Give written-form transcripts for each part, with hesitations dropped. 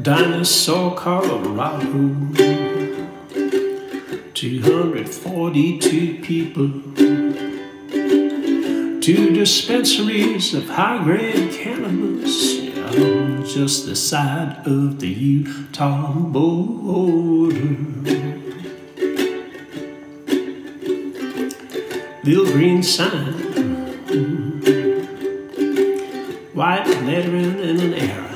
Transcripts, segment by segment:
Dinosaur, Colorado. 242 people. 2 dispensaries of high-grade cannabis, just the side of the Utah border. Little green sign, white lettering in an arrow.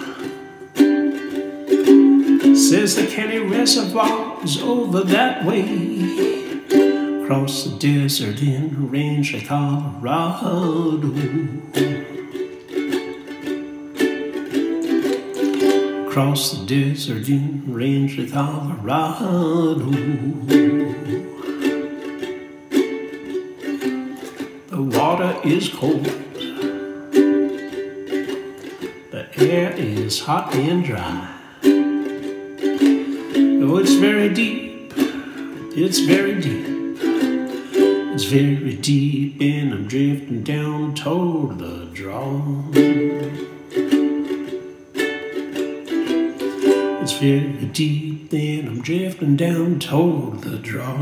Says the Kenny Reservoir is over that way. Across the desert in the range of Colorado. Across the desert in the range of Colorado. The water is cold. The air is hot and dry. Oh, it's very deep. It's very deep. It's very deep and I'm drifting down toward the draw. It's very deep and I'm drifting down toward the draw.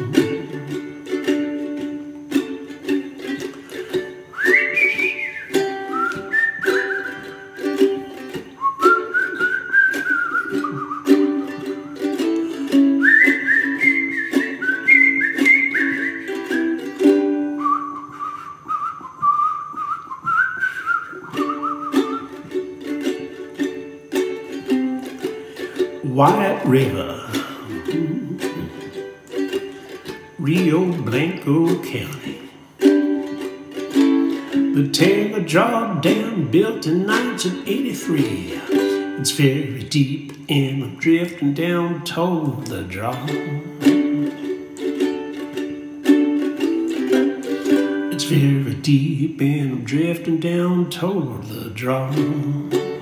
White River, Rio Blanco County. The Taylor Jaw Dam built in 1983. It's very deep and I'm drifting down toward the draw. It's very deep and I'm drifting down toward the draw.